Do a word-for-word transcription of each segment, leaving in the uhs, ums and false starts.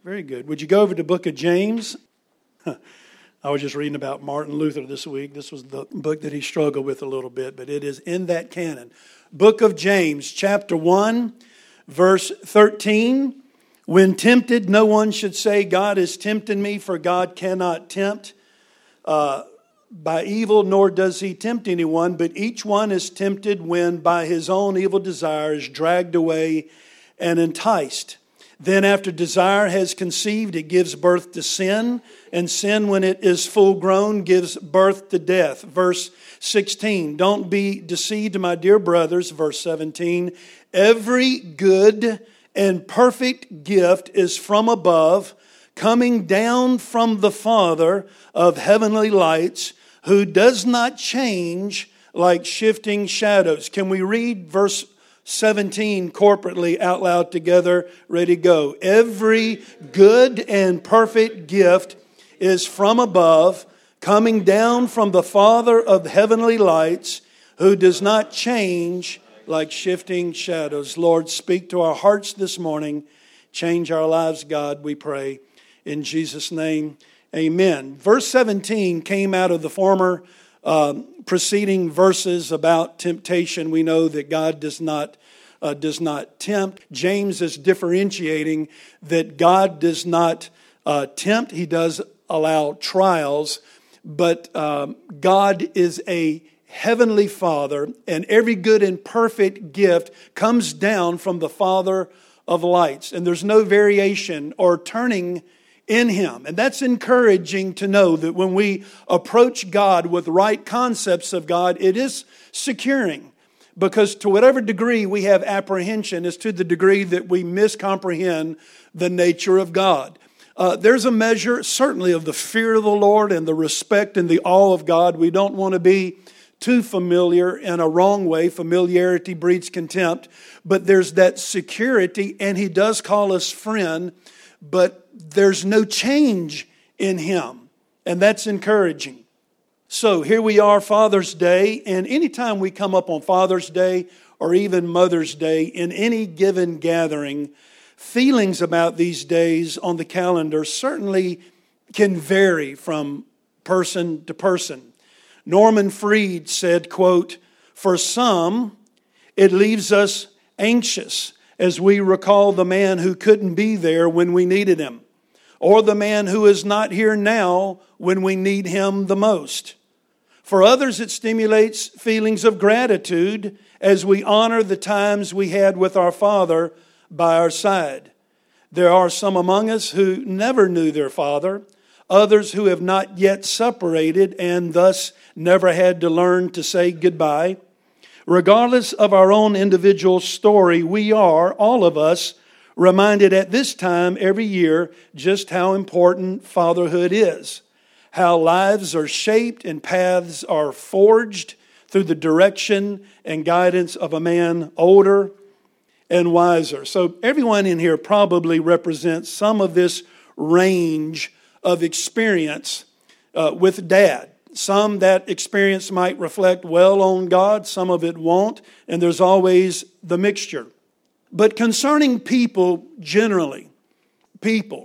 Very good. Would you go over to the book of James? I was just reading about Martin Luther this week. This was the book that he struggled with a little bit, but it is in that canon. Book of James, chapter one, verse thirteen. When tempted, no one should say, God is tempting me, for God cannot tempt uh, by evil, nor does he tempt anyone. But each one is tempted when by his own evil desires dragged away and enticed. Then after desire has conceived, it gives birth to sin. And sin, when it is full grown, gives birth to death. Verse sixteen, don't be deceived, my dear brothers. Verse seventeen, every good and perfect gift is from above, coming down from the Father of heavenly lights, who does not change like shifting shadows. Can we read verse seventeen corporately out loud together? Ready, go. Every good and perfect gift is from above, coming down from the Father of heavenly lights, who does not change like shifting shadows. Lord, speak to our hearts this morning. Change our lives, God, we pray. In Jesus' name, amen. Verse seventeen came out of the former um, preceding verses about temptation. We know that God does not uh, does not tempt. James is differentiating that God does not uh, tempt. He does allow trials, but um, God is a heavenly Father, and every good and perfect gift comes down from the Father of lights. And there's no variation or turning in Him. And that's encouraging to know that when we approach God with right concepts of God, it is securing. Because to whatever degree we have apprehension is to the degree that we miscomprehend the nature of God. Uh, there's a measure, certainly, of the fear of the Lord and the respect and the awe of God. We don't want to be too familiar in a wrong way. Familiarity breeds contempt. But there's that security, and He does call us friend, but there's no change in Him. And that's encouraging. So here we are, Father's Day, and anytime we come up on Father's Day or even Mother's Day in any given gathering, feelings about these days on the calendar certainly can vary from person to person. Norman Fried said, quote, for some, it leaves us anxious as we recall the man who couldn't be there when we needed him, or the man who is not here now when we need him the most. For others, it stimulates feelings of gratitude as we honor the times we had with our Father by our side. There are some among us who never knew their Father, others who have not yet separated and thus never had to learn to say goodbye. Regardless of our own individual story, we are, all of us, reminded at this time every year just how important fatherhood is. How lives are shaped and paths are forged through the direction and guidance of a man older and wiser. So everyone in here probably represents some of this range of experience uh, with Dad. Some that experience might reflect well on God, some of it won't, and there's always the mixture. But concerning people generally, people,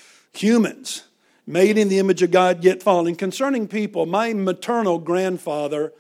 humans, made in the image of God yet fallen, concerning people, my maternal grandfather,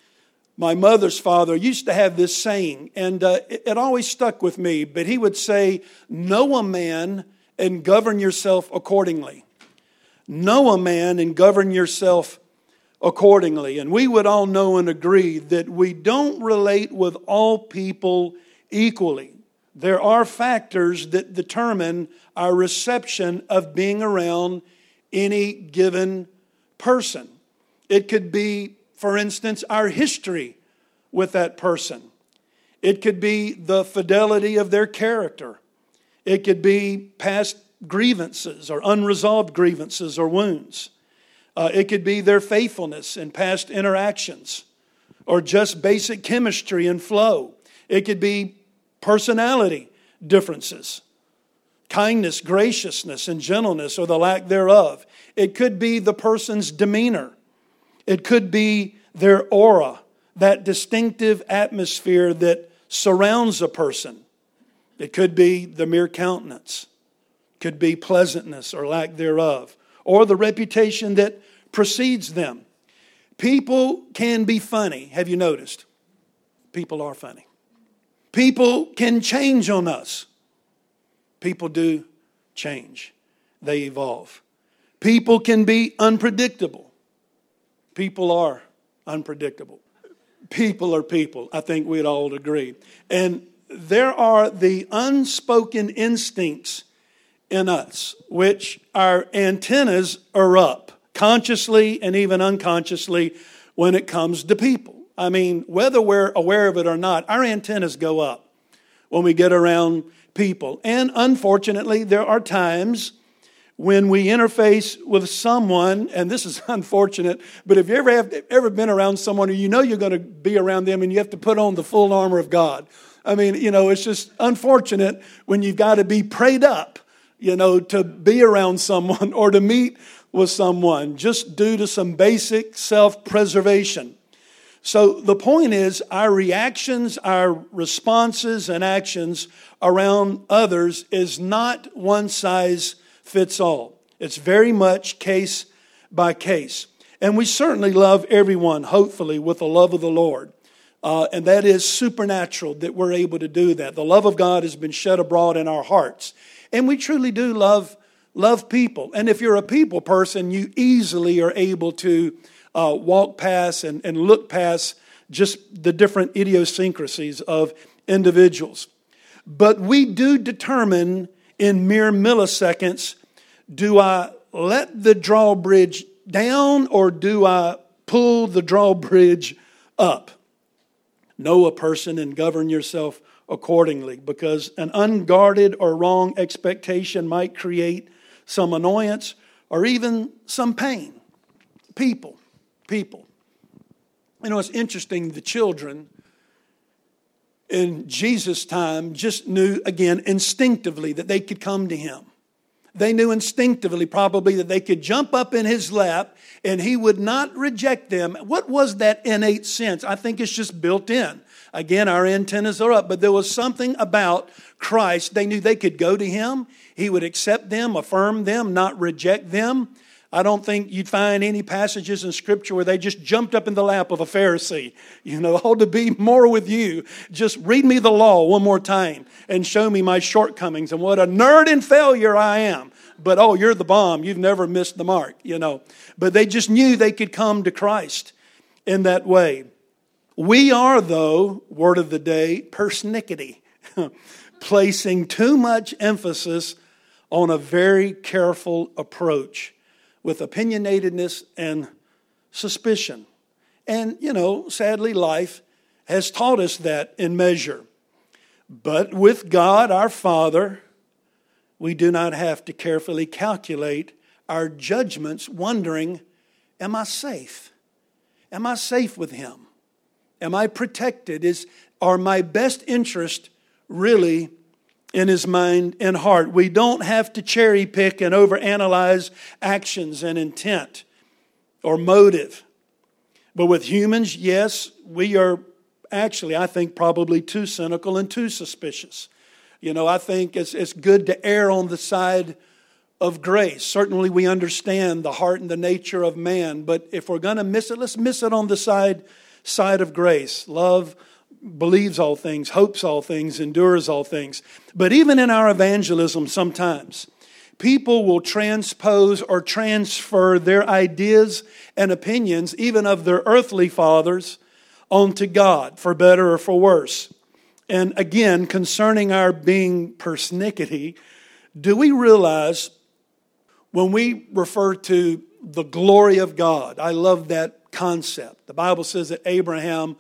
my mother's father, used to have this saying, and uh, it, it always stuck with me, but he would say, know a man and govern yourself accordingly. Know a man and govern yourself accordingly. And we would all know and agree that we don't relate with all people equally. There are factors that determine our reception of being around any given person. It could be, for instance, our history with that person. It could be the fidelity of their character. It could be past grievances or unresolved grievances or wounds. Uh, it could be their faithfulness in past interactions or just basic chemistry and flow. It could be personality differences, kindness, graciousness, and gentleness or the lack thereof. It could be the person's demeanor. It could be their aura, that distinctive atmosphere that surrounds a person. It could be the mere countenance. could be pleasantness or lack thereof, or the reputation that precedes them. People can be funny. Have you noticed? People are funny. People can change on us. People do change. They evolve. People can be unpredictable. People are unpredictable. People are people. I think we'd all agree. And there are the unspoken instincts in us, which our antennas are up, consciously and even unconsciously, when it comes to people. I mean, whether we're aware of it or not, our antennas go up when we get around people. And unfortunately, there are times when we interface with someone, and this is unfortunate, but if you ever have ever been around someone who you know you're going to be around them and you have to put on the full armor of God. I mean, you know, it's just unfortunate when you've got to be prayed up, you know, to be around someone or to meet with someone just due to some basic self-preservation. So the point is, our reactions, our responses and actions around others is not one size fits all. It's very much case by case. And we certainly love everyone, hopefully, with the love of the Lord. Uh, and that is supernatural that we're able to do that. The love of God has been shed abroad in our hearts. And we truly do love, love people. And if you're a people person, you easily are able to uh, walk past and, and look past just the different idiosyncrasies of individuals. But we do determine in mere milliseconds, do I let the drawbridge down or do I pull the drawbridge up? Know a person and govern yourself accordingly, because an unguarded or wrong expectation might create some annoyance or even some pain. People, people. You know, it's interesting, the children in Jesus' time just knew, again, instinctively that they could come to him. They knew instinctively probably that they could jump up in his lap and he would not reject them. What was that innate sense? I think it's just built in. Again, our antennas are up, but there was something about Christ. They knew they could go to him. He would accept them, affirm them, not reject them. I don't think you'd find any passages in Scripture where they just jumped up in the lap of a Pharisee. You know, oh, to be more with you, just read me the law one more time and show me my shortcomings and what a nerd and failure I am. But, oh, you're the bomb. You've never missed the mark, you know. But they just knew they could come to Christ in that way. We are, though, word of the day, persnickety, placing too much emphasis on a very careful approach with opinionatedness and suspicion. And, you know, sadly, life has taught us that in measure. But with God, our Father, we do not have to carefully calculate our judgments, wondering, am I safe? Am I safe with him? Am I protected? Is, are my best interests really in his mind and heart? We don't have to cherry pick and overanalyze actions and intent or motive. But with humans, yes, we are actually, I think, probably too cynical and too suspicious. You know, I think it's, it's good to err on the side of grace. Certainly we understand the heart and the nature of man, but if we're going to miss it, let's miss it on the side, side of grace. Love believes all things, hopes all things, endures all things. But even in our evangelism sometimes, people will transpose or transfer their ideas and opinions, even of their earthly fathers, onto God, for better or for worse. And again, concerning our being persnickety, do we realize when we refer to the glory of God, I love that concept. The Bible says that Abraham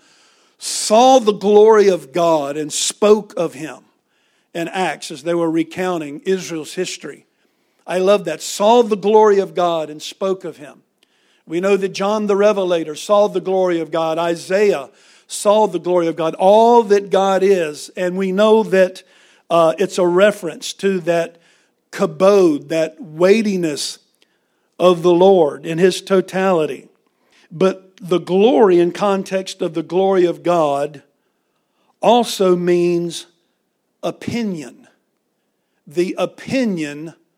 saw the glory of God and spoke of him in Acts as they were recounting Israel's history. I love that. Saw the glory of God and spoke of him. We know that John the Revelator saw the glory of God. Isaiah saw the glory of God. All that God is. And we know that uh, it's a reference to that kabod, that weightiness of the Lord in his totality. But the glory in context of the glory of God also means opinion. The opinion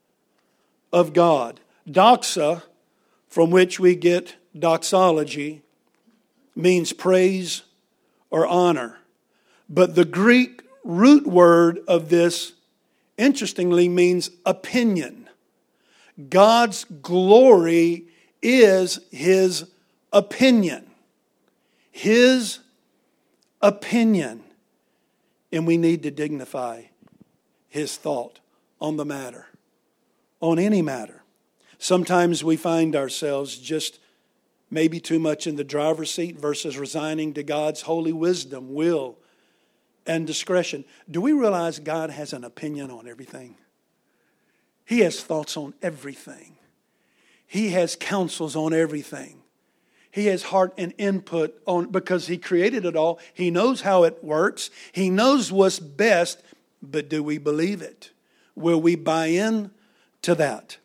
of God. Doxa, from which we get doxology, means praise or honor. But the Greek root word of this, interestingly, means opinion. God's glory is His opinion. His opinion. And we need to dignify His thought on the matter, on any matter. Sometimes we find ourselves just maybe too much in the driver's seat versus resigning to God's holy wisdom, will, and discretion. Do we realize God has an opinion on everything? He has thoughts on everything. He has counsels on everything. He has heart and input on, because He created it all. He knows how it works. He knows what's best, but do we believe it? Will we buy in to that?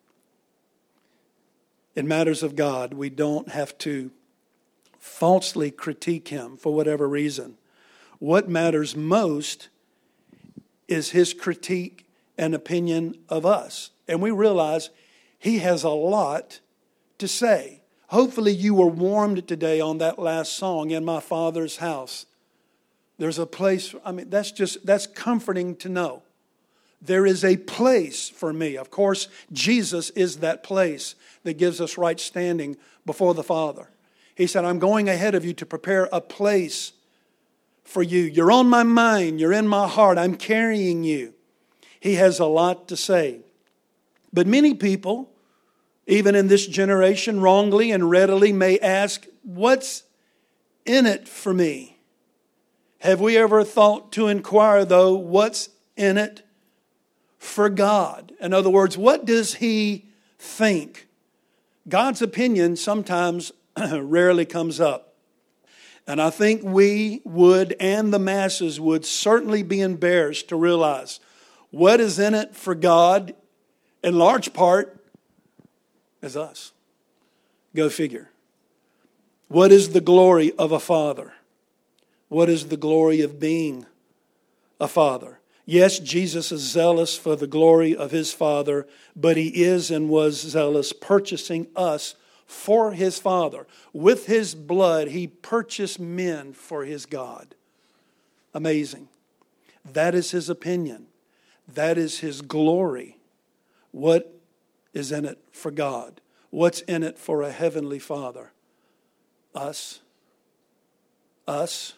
In matters of God, we don't have to falsely critique Him for whatever reason. What matters most is His critique and opinion of us. And we realize He has a lot to say. Hopefully you were warmed today on that last song, In My Father's House. There's a place, I mean, that's just, that's comforting to know. There is a place for me. Of course, Jesus is that place that gives us right standing before the Father. He said, I'm going ahead of you to prepare a place for you. You're on my mind. You're in my heart. I'm carrying you. He has a lot to say. But many people, even in this generation, wrongly and readily may ask, what's in it for me? Have we ever thought to inquire, though, what's in it for God? In other words, what does He think? God's opinion sometimes rarely comes up. And I think we would, and the masses would, certainly be embarrassed to realize what is in it for God, in large part, is us. Go figure. What is the glory of a father? What is the glory of being a father? Yes, Jesus is zealous for the glory of His Father, but He is and was zealous purchasing us for His Father. With His blood, He purchased men for His God. Amazing. That is His opinion. That is His glory. What is in it for God? What's in it for a heavenly Father? Us. Us.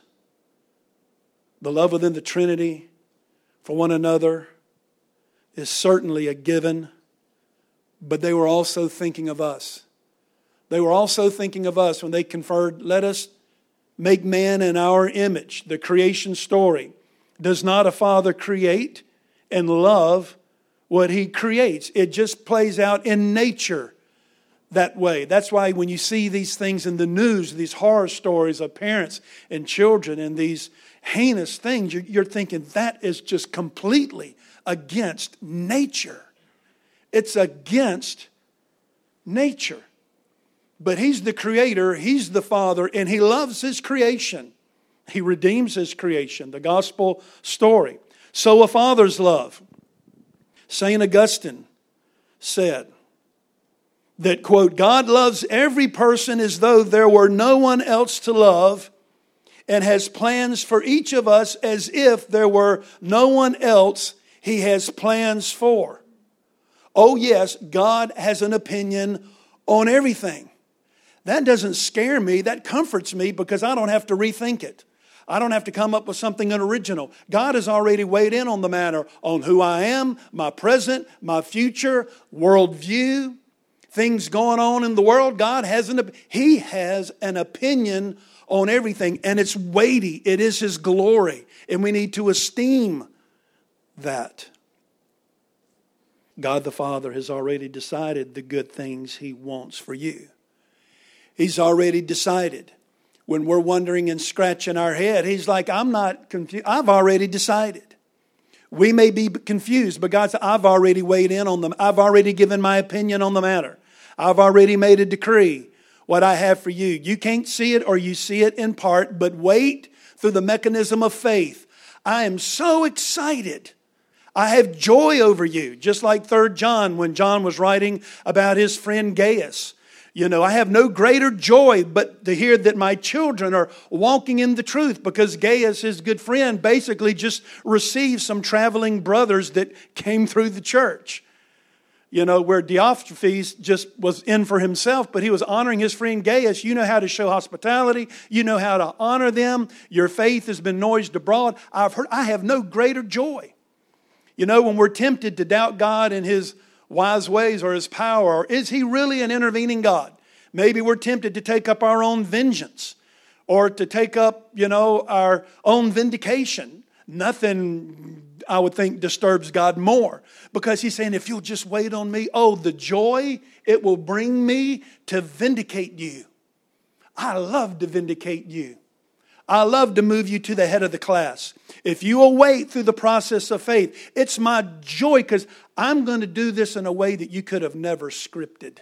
The love within the Trinity for one another is certainly a given, but they were also thinking of us. They were also thinking of us when they conferred, let us make man in our image. The creation story. Does not a father create and love what he creates? It just plays out in nature that way. That's why when you see these things in the news, these horror stories of parents and children and these heinous things, you're, you're thinking that is just completely against nature. It's against nature. But He's the Creator, He's the Father, and He loves His creation. He redeems His creation, the gospel story. So a father's love. Saint Augustine said that, quote, God loves every person as though there were no one else to love, and has plans for each of us as if there were no one else He has plans for. Oh yes, God has an opinion on everything. That doesn't scare me. That comforts me because I don't have to rethink it. I don't have to come up with something original. God has already weighed in on the matter, on who I am, my present, my future, worldview, things going on in the world. God has an, He has an opinion on everything, and it's weighty. It is His glory, and we need to esteem that. God the Father has already decided the good things He wants for you. He's already decided. When we're wondering and scratching our head, He's like, I'm not confused. I've already decided. We may be confused, but God said, I've already weighed in on them. I've already given my opinion on the matter. I've already made a decree. What I have for you. You can't see it or you see it in part, but wait through the mechanism of faith. I am so excited. I have joy over you. Just like Third John, when John was writing about his friend Gaius. You know, I have no greater joy but to hear that my children are walking in the truth, because Gaius, his good friend, basically just received some traveling brothers that came through the church. You know, where Diotrephes just was in for himself, but he was honoring his friend Gaius. You know how to show hospitality. You know how to honor them. Your faith has been noised abroad. I've heard, I have no greater joy. You know, when we're tempted to doubt God and His wise ways or His power, or is He really an intervening God? Maybe we're tempted to take up our own vengeance or to take up, you know, our own vindication. Nothing, I would think, disturbs God more, because He's saying, if you'll just wait on me, oh, the joy it will bring me to vindicate you. I love to vindicate you. I love to move you to the head of the class. If you will wait through the process of faith, it's my joy, because I'm going to do this in a way that you could have never scripted.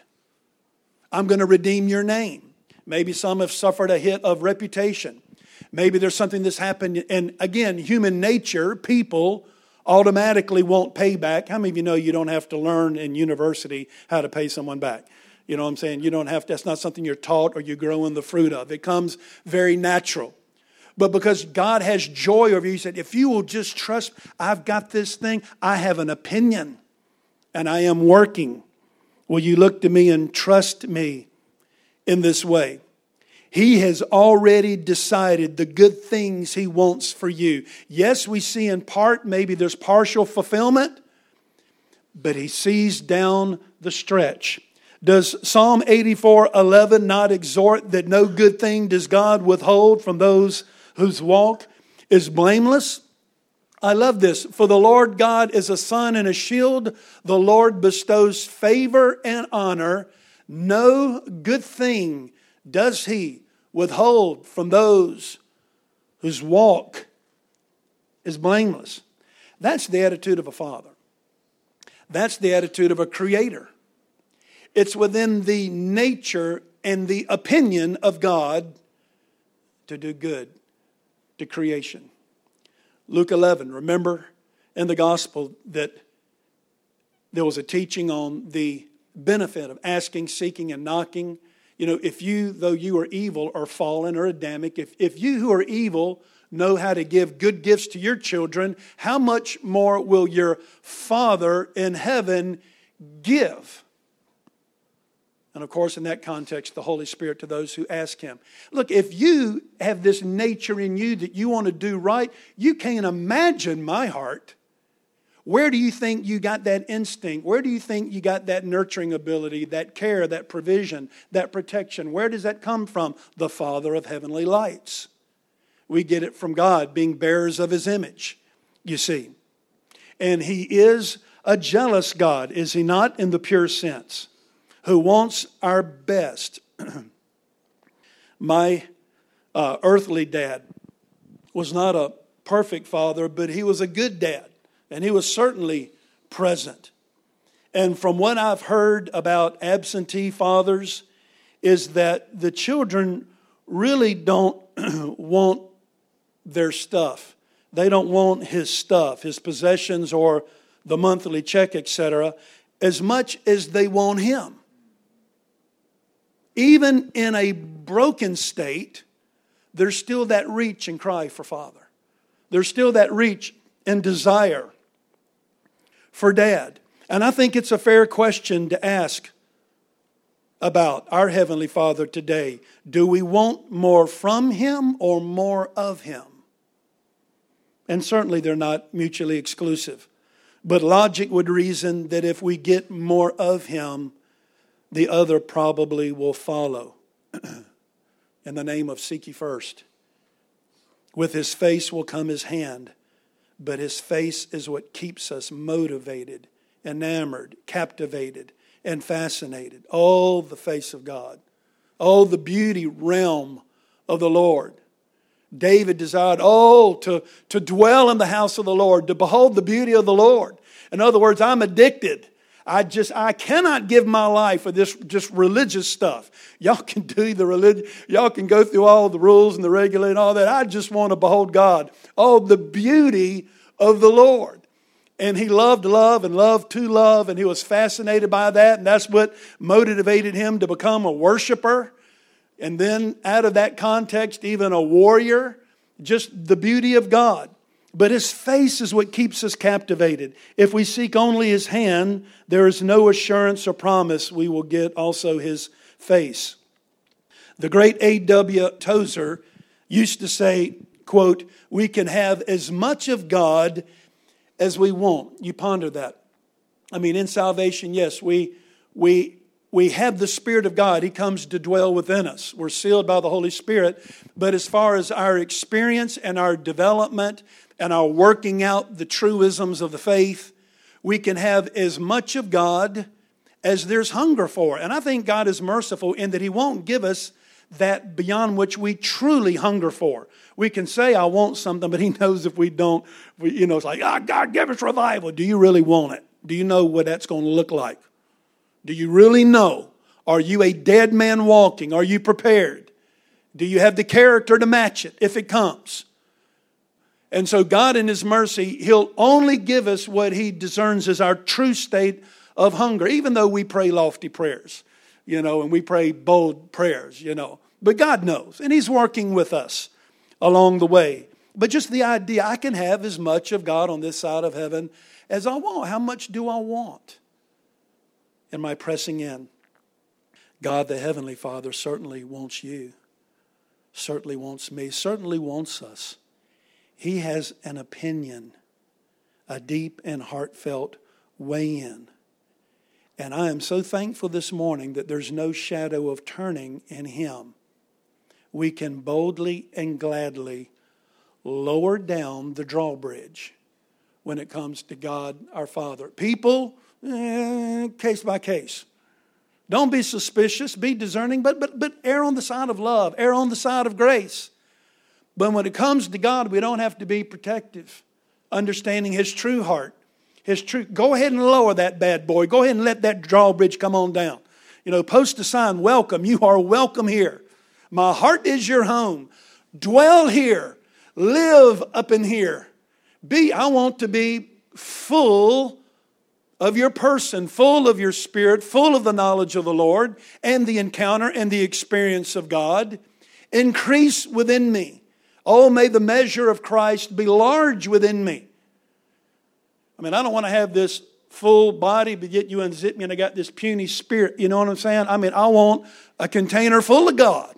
I'm going to redeem your name. Maybe some have suffered a hit of reputation. Maybe there's something that's happened. And again, human nature, people automatically want payback. How many of you know you don't have to learn in university how to pay someone back? You know what I'm saying? You don't have to, that's not something you're taught or you grow in the fruit of. It comes very natural. But because God has joy over you, He said, if you will just trust, I've got this thing. I have an opinion and I am working. Will you look to me and trust me in this way? He has already decided the good things He wants for you. Yes, we see in part, maybe there's partial fulfillment, but He sees down the stretch. Does Psalm eighty-four eleven not exhort that no good thing does God withhold from those whose walk is blameless? I love this. For the Lord God is a sun and a shield. The Lord bestows favor and honor. No good thing does He withhold from those whose walk is blameless. That's the attitude of a father. That's the attitude of a creator. It's within the nature and the opinion of God to do good to creation. Luke eleven, remember in the gospel that there was a teaching on the benefit of asking, seeking, and knocking. You know, if you, though you are evil or fallen or Adamic, if, if you who are evil know how to give good gifts to your children, how much more will your Father in heaven give? And of course, in that context, the Holy Spirit to those who ask Him. Look, if you have this nature in you that you want to do right, you can't imagine my heart. Where do you think you got that instinct? Where do you think you got that nurturing ability, that care, that provision, that protection? Where does that come from? The Father of heavenly lights. We get it from God, being bearers of His image, you see. And He is a jealous God, is He not, in the pure sense? Who wants our best. My uh, earthly dad was not a perfect father, but he was a good dad. And he was certainly present. And from what I've heard about absentee fathers is that the children really don't want their stuff. They don't want his stuff, his possessions or the monthly check, et cetera, as much as they want him. Even in a broken state, there's still that reach and cry for Father. There's still that reach and desire for Dad. And I think it's a fair question to ask about our Heavenly Father today. Do we want more from Him or more of Him? And certainly they're not mutually exclusive. But logic would reason that if we get more of Him, the other probably will follow. In the name of seek ye first. With His face will come His hand. But His face is what keeps us motivated, enamored, captivated, and fascinated. Oh, the face of God. Oh, the beauty realm of the Lord. David desired, oh, to, to dwell in the house of the Lord, to behold the beauty of the Lord. In other words, I'm addicted. I just, I cannot give my life for this just religious stuff. Y'all can do the religion. Y'all can go through all the rules and the regulate and all that. I just want to behold God. Oh, the beauty of the Lord. And he loved love and loved to love, and he was fascinated by that, and that's what motivated him to become a worshiper. And then out of that context, even a warrior, just the beauty of God. But his face is what keeps us captivated. If we seek only his hand, there is no assurance or promise we will get also his face. The great A W Tozer used to say, quote, "We can have as much of God as we want." You ponder that. I mean, in salvation, yes, we we we have the Spirit of God. He comes to dwell within us. We're sealed by the Holy Spirit. But as far as our experience and our development and our working out the truisms of the faith, we can have as much of God as there's hunger for. And I think God is merciful in that he won't give us that beyond which we truly hunger for. We can say, I want something, but he knows if we don't, we, you know, it's like, ah, oh, God, give us revival. Do you really want it? Do you know what that's going to look like? Do you really know? Are you a dead man walking? Are you prepared? Do you have the character to match it if it comes? And so God in his mercy, he'll only give us what he discerns as our true state of hunger, even though we pray lofty prayers, you know, and we pray bold prayers, you know. But God knows, and he's working with us along the way. But just the idea, I can have as much of God on this side of heaven as I want. How much do I want? Am I pressing in? God, the Heavenly Father, certainly wants you, certainly wants me, certainly wants us. He has an opinion, a deep and heartfelt weigh in. And I am so thankful this morning that there's no shadow of turning in him. We can boldly and gladly lower down the drawbridge when it comes to God our Father. People, eh, case by case. Don't be suspicious, be discerning, but, but, but err on the side of love, err on the side of grace. But when it comes to God, we don't have to be protective, understanding his true heart. His true. Go ahead and lower that bad boy. Go ahead and let that drawbridge come on down. You know, post a sign, welcome. You are welcome here. My heart is your home. Dwell here. Live up in here. Be, I want to be full of your person, full of your spirit, full of the knowledge of the Lord and the encounter and the experience of God. Increase within me. Oh, may the measure of Christ be large within me. I mean, I don't want to have this full body, but yet you unzip me and I got this puny spirit. You know what I'm saying? I mean, I want a container full of God.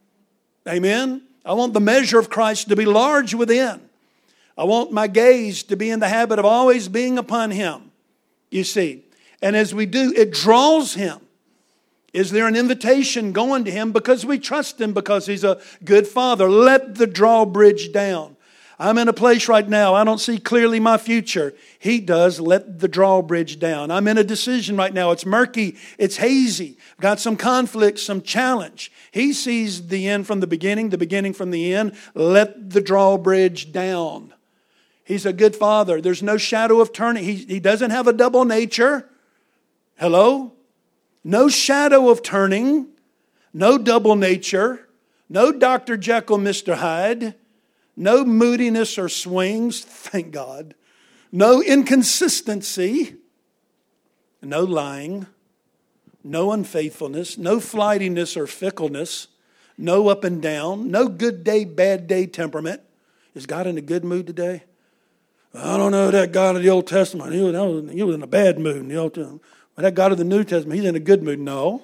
Amen? I want the measure of Christ to be large within. I want my gaze to be in the habit of always being upon him, you see. And as we do, it draws him. Is there an invitation going to him because we trust him because he's a good father? Let the drawbridge down. I'm in a place right now, I don't see clearly my future. He does. Let the drawbridge down. I'm in a decision right now. It's murky. It's hazy. I've got some conflict, some challenge. He sees the end from the beginning, the beginning from the end. Let the drawbridge down. He's a good father. There's no shadow of turning. He, he doesn't have a double nature. Hello? No shadow of turning. No double nature. No Doctor Jekyll, Mister Hyde. No moodiness or swings, thank God. No inconsistency. No lying. No unfaithfulness. No flightiness or fickleness. No up and down. No good day, bad day temperament. Is God in a good mood today? I don't know that God of the Old Testament. He was, he was in a bad mood in the Old Testament. But that God of the New Testament, he's in a good mood. No.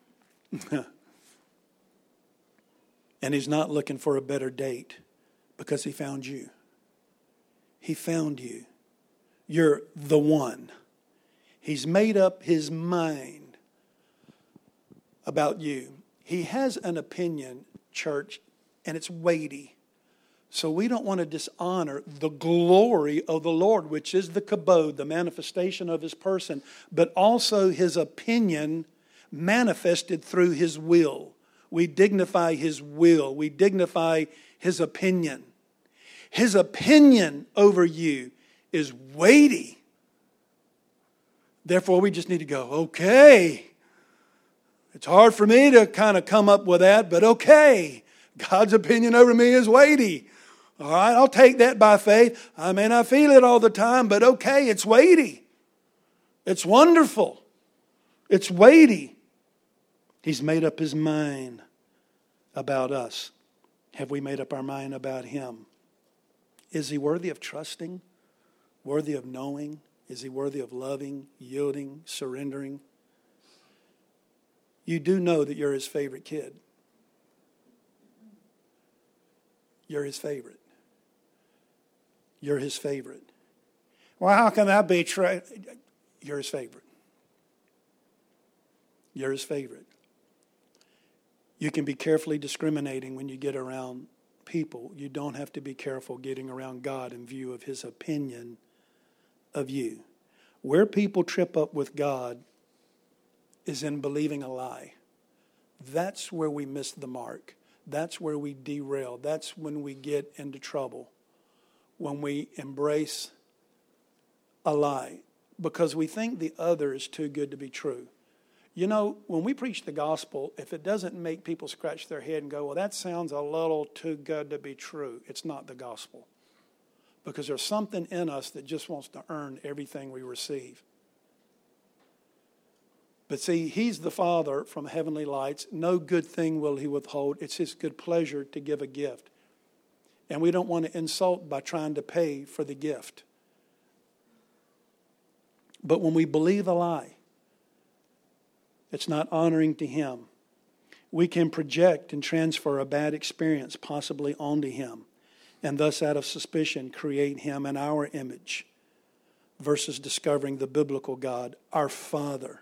And he's not looking for a better date. Because he found you. He found you. You're the one. He's made up his mind about you. He has an opinion, church, and it's weighty. So we don't want to dishonor the glory of the Lord, which is the kabod, the manifestation of his person, but also his opinion manifested through his will. We dignify his will. We dignify his opinion. His opinion over you is weighty. Therefore, we just need to go, okay. It's hard for me to kind of come up with that, but okay. God's opinion over me is weighty. All right, I'll take that by faith. I may not feel it all the time, but okay, it's weighty. It's wonderful. It's weighty. He's made up his mind about us. Have we made up our mind about him? Is he worthy of trusting? Worthy of knowing? Is he worthy of loving, yielding, surrendering? You do know that you're his favorite kid. You're his favorite. You're his favorite. Well, how can that be true? You're his favorite. You're his favorite. You can be carefully discriminating when you get around people. You don't have to be careful getting around God in view of his opinion of you. Where people trip up with God is in believing a lie. That's where we miss the mark. That's where we derail. That's when we get into trouble. When we embrace a lie. Because we think the other is too good to be true. You know, when we preach the gospel, if it doesn't make people scratch their head and go, well, that sounds a little too good to be true, it's not the gospel. Because there's something in us that just wants to earn everything we receive. But see, he's the Father from heavenly lights. No good thing will he withhold. It's his good pleasure to give a gift. And we don't want to insult by trying to pay for the gift. But when we believe a lie, it's not honoring to him. We can project and transfer a bad experience possibly onto him, and thus out of suspicion create him in our image versus discovering the biblical God, our Father.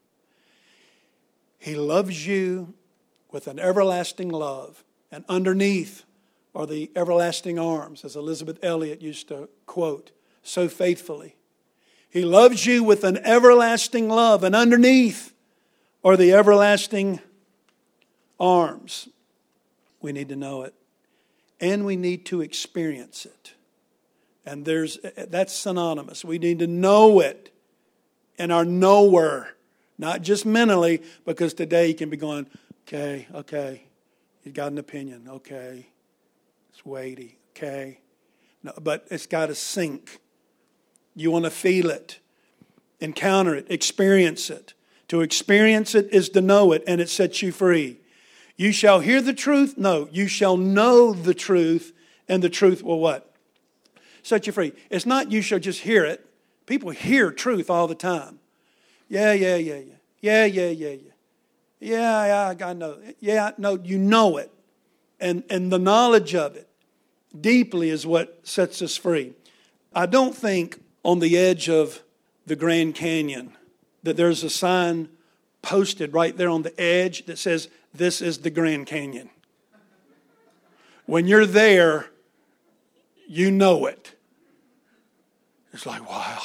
He loves you with an everlasting love, and underneath are the everlasting arms, as Elizabeth Elliot used to quote so faithfully. He loves you with an everlasting love, and underneath are the everlasting arms. We need to know it. And we need to experience it. And there's that's synonymous. We need to know it in our knower. Not just mentally, because today you can be going, okay, okay, you've got an opinion, okay, it's weighty, okay. No, but it's got to sink. You want to feel it, encounter it, experience it. To experience it is to know it, and it sets you free. You shall hear the truth? No, you shall know the truth, and the truth will what? Set you free. It's not you shall just hear it. People hear truth all the time. Yeah, yeah, yeah, yeah. Yeah, yeah, yeah, yeah. Yeah, yeah, I know. Yeah, no, you know it. And, and the knowledge of it deeply is what sets us free. I don't think on the edge of the Grand Canyon that there's a sign posted right there on the edge that says, this is the Grand Canyon. When you're there, you know it. It's like, wow.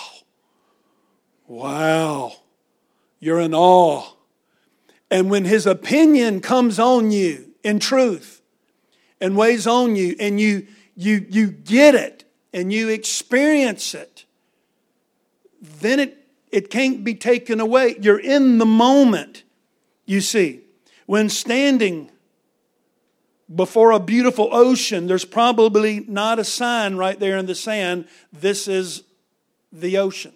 Wow. You're in awe. And when his opinion comes on you in truth and weighs on you and you, you, you get it and you experience it, then it, it can't be taken away. You're in the moment, you see. When standing before a beautiful ocean, there's probably not a sign right there in the sand, this is the ocean.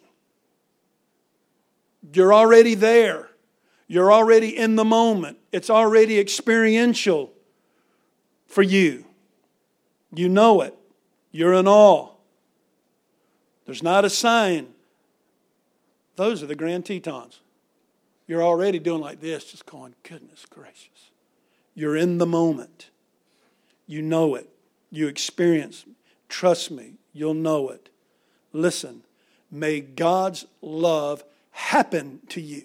You're already there. You're already in the moment. It's already experiential for you. You know it. You're in awe. There's not a sign. Those are the Grand Tetons. You're already doing like this, just going, goodness gracious. You're in the moment. You know it. You experience it. Trust me, you'll know it. Listen, may God's love happen to you.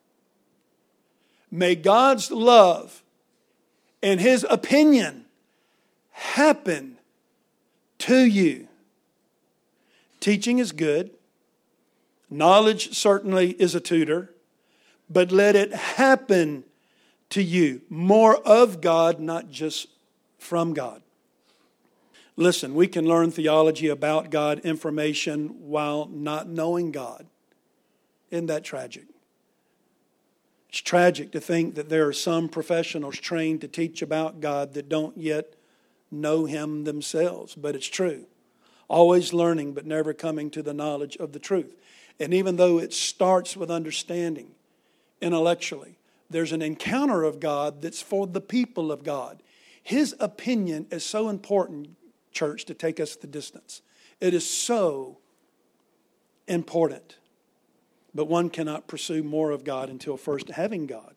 May God's love and his opinion happen to you. Teaching is good. Knowledge certainly is a tutor. But let it happen to you. More of God, not just from God. Listen, we can learn theology about God, information, while not knowing God. Isn't that tragic? It's tragic to think that there are some professionals trained to teach about God that don't yet know Him themselves. But it's true. Always learning, but never coming to the knowledge of the truth. And even though it starts with understanding intellectually, there's an encounter of God that's for the people of God. His opinion is so important, church, to take us the distance. It is so important. But one cannot pursue more of God until first having God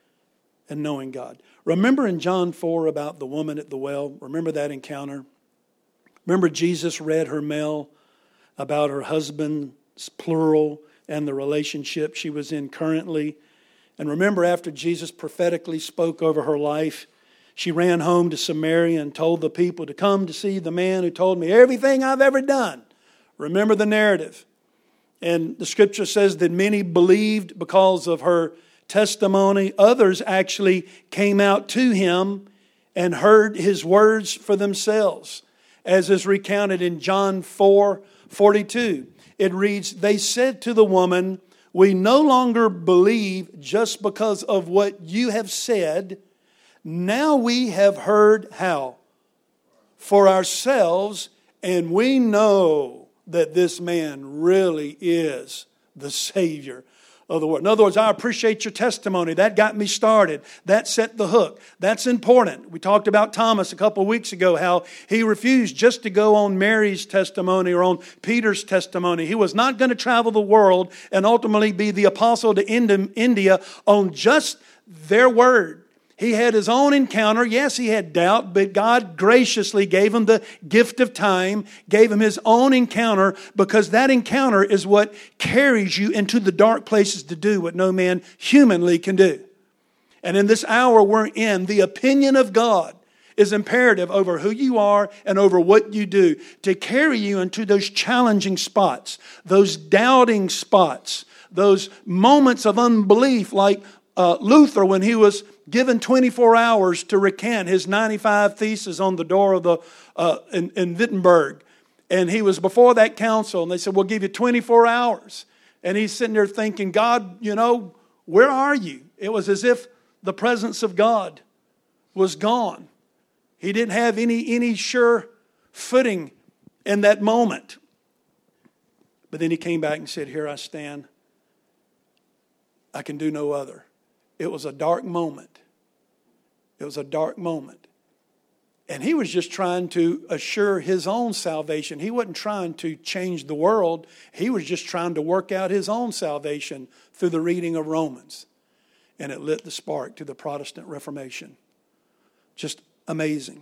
and knowing God. Remember in John four about the woman at the well? Remember that encounter? Remember Jesus read her mail about her husband's plural and the relationship she was in currently. And remember after Jesus prophetically spoke over her life, she ran home to Samaria and told the people to come to see the man who told me everything I've ever done. Remember the narrative. And the scripture says that many believed because of her testimony. Others actually came out to him and heard his words for themselves. As is recounted in John four forty-two. It reads, they said to the woman, we no longer believe just because of what you have said. Now we have heard how? For ourselves, and we know that this man really is the Savior of the world. In other words, I appreciate your testimony. That got me started. That set the hook. That's important. We talked about Thomas a couple of weeks ago, how he refused just to go on Mary's testimony or on Peter's testimony. He was not going to travel the world and ultimately be the apostle to India on just their word. He had his own encounter. Yes, he had doubt, but God graciously gave him the gift of time, gave him his own encounter, because that encounter is what carries you into the dark places to do what no man humanly can do. And in this hour we're in, the opinion of God is imperative over who you are and over what you do to carry you into those challenging spots, those doubting spots, those moments of unbelief like uh, Luther when he was given twenty-four hours to recant his ninety-five theses on the door of the uh, in, in Wittenberg. And he was before that council and they said, we'll give you twenty-four hours. And he's sitting there thinking, God, you know, where are you? It was as if the presence of God was gone. He didn't have any, any sure footing in that moment. But then he came back and said, here I stand. I can do no other. It was a dark moment. It was a dark moment. And he was just trying to assure his own salvation. He wasn't trying to change the world. He was just trying to work out his own salvation through the reading of Romans. And it lit the spark to the Protestant Reformation. Just amazing.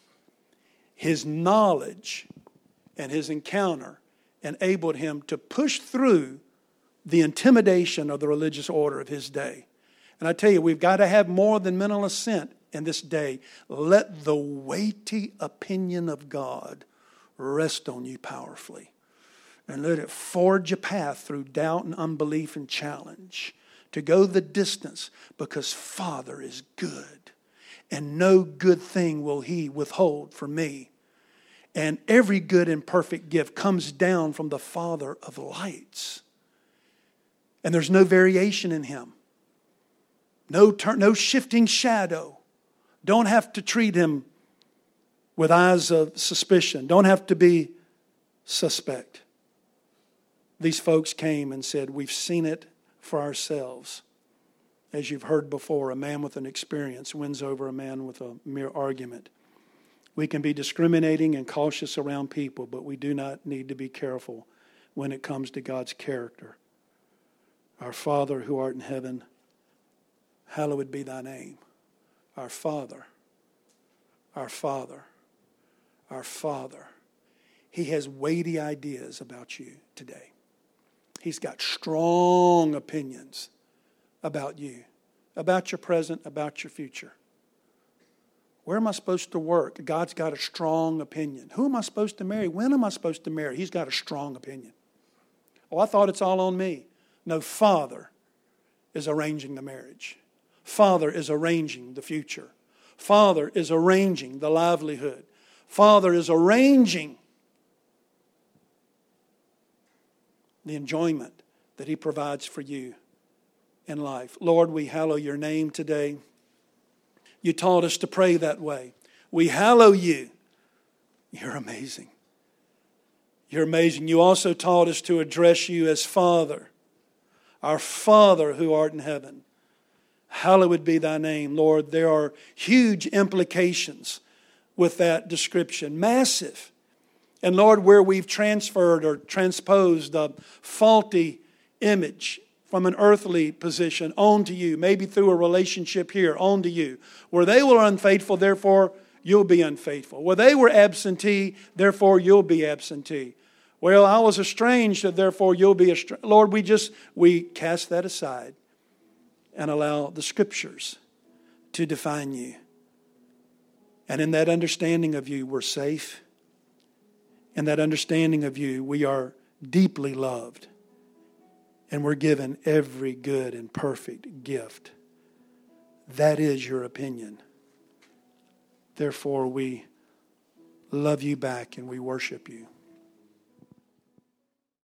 His knowledge and his encounter enabled him to push through the intimidation of the religious order of his day. And I tell you, we've got to have more than mental assent in this day. Let the weighty opinion of God rest on you powerfully. And let it forge a path through doubt and unbelief and challenge to go the distance, because Father is good. And no good thing will He withhold from me. And every good and perfect gift comes down from the Father of lights. And there's no variation in Him. No, turn, no shifting shadow. Don't have to treat Him with eyes of suspicion. Don't have to be suspect. These folks came and said, we've seen it for ourselves. As you've heard before, a man with an experience wins over a man with a mere argument. We can be discriminating and cautious around people, but we do not need to be careful when it comes to God's character. Our Father who art in heaven, hallowed be thy name. Our Father, our Father, our Father. He has weighty ideas about you today. He's got strong opinions about you, about your present, about your future. Where am I supposed to work? God's got a strong opinion. Who am I supposed to marry? When am I supposed to marry? He's got a strong opinion. Oh, I thought it's all on me. No, Father is arranging the marriage. Father is arranging the future. Father is arranging the livelihood. Father is arranging the enjoyment that He provides for you in life. Lord, we hallow your name today. You taught us to pray that way. We hallow you. You're amazing. You're amazing. You also taught us to address you as Father. Our Father who art in heaven. Hallowed be thy name, Lord. There are huge implications with that description. Massive. And Lord, where we've transferred or transposed a faulty image from an earthly position onto you, maybe through a relationship here, onto you, where they were unfaithful, therefore you'll be unfaithful. Where they were absentee, therefore you'll be absentee. Well, I was estranged, therefore you'll be estranged. Lord, we just, we cast that aside and allow the Scriptures to define you. And in that understanding of you, we're safe. In that understanding of you, we are deeply loved. And we're given every good and perfect gift. That is your opinion. Therefore, we love you back and we worship you.